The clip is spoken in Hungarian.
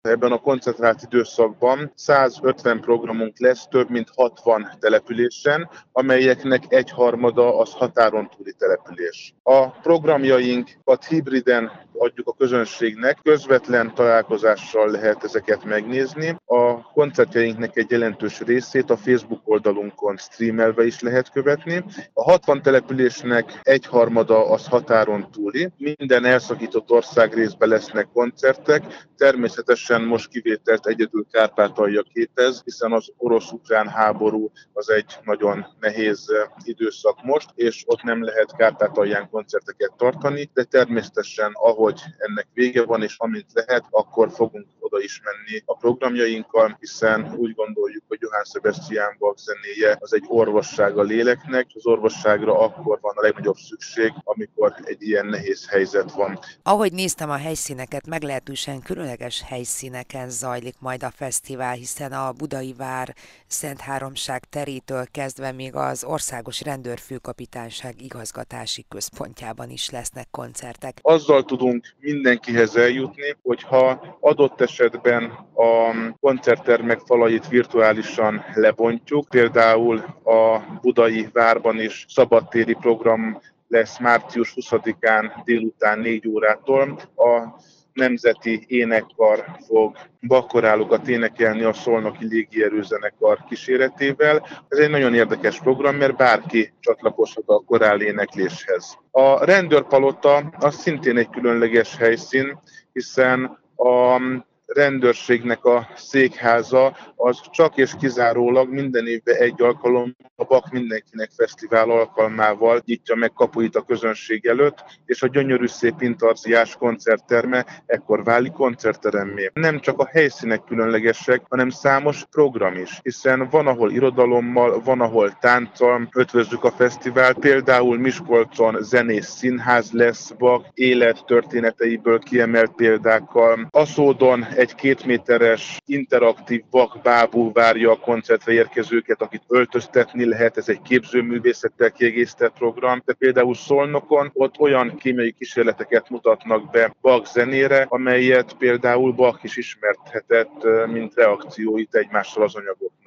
Ebben a koncentrált időszakban 150 programunk lesz több mint 60 településen, amelyeknek egyharmada az határon túli település. A programjainkat hibriden adjuk a közönségnek, közvetlen találkozással lehet ezeket megnézni. A koncertjeinknek egy jelentős részét a Facebook oldalunkon streamelve is lehet követni. A 60 településnek egyharmada az határon túli, minden elszakított országrészben lesznek koncertek, természetesen most kivételt egyedül Kárpátalja képez, hiszen az orosz-ukrán háború az egy nagyon nehéz időszak most, és ott nem lehet Kárpátalján koncerteket tartani, de természetesen ahogy ennek vége van, és amint lehet, akkor fogunk oda is menni a programjainkkal, hiszen úgy gondoljuk, hogy Johann Sebastian Bach zenéje az egy orvosság a léleknek, az orvosságra akkor van a legnagyobb szükség, amikor egy ilyen nehéz helyzet van. Ahogy néztem a helyszíneket, meglehetősen különleges helyszíneken zajlik majd a fesztivál, hiszen a Budai Vár Szentháromság terétől kezdve még az Országos Rendőrfőkapitányság igazgatási központjában is lesznek koncertek. Azzal tudunk mindenkihez eljutni, hogyha adott esetben a koncerttermek falait virtuálisan lebontjuk, például a Budai Várban is szabadtéri program lesz március 20-án délután 4 órától. A Nemzeti Énekkar fog bakkorálokat énekelni a Szolnoki Légierőzenekar kíséretével. Ez egy nagyon érdekes program, mert bárki csatlakozhat a korál énekléshez. A Rendőrpalota az szintén egy különleges helyszín, hiszen a rendőrségnek a székháza az csak és kizárólag minden évben egy alkalom a Bach Mindenkinek Fesztivál alkalmával nyitja meg kapuit a közönség előtt, és a gyönyörű szép intarziás koncertterme ekkor válik koncertteremmé. Nem csak a helyszínek különlegesek, hanem számos program is, hiszen van, ahol irodalommal, van, ahol tánccal ötvözzük a fesztivált, például Miskolcon zenész színház lesz Bach élettörténeteiből kiemelt példákkal. Aszódon egy 2 méteres interaktív Bach bábú várja a koncertre érkezőket, akit öltöztetni lehet, ez egy képzőművészettel kiegészített program, de például Szolnokon ott olyan kémiai kísérleteket mutatnak be Bach zenére, amelyet például Bach is ismerthetett, mint reakcióit egymással az anyagok.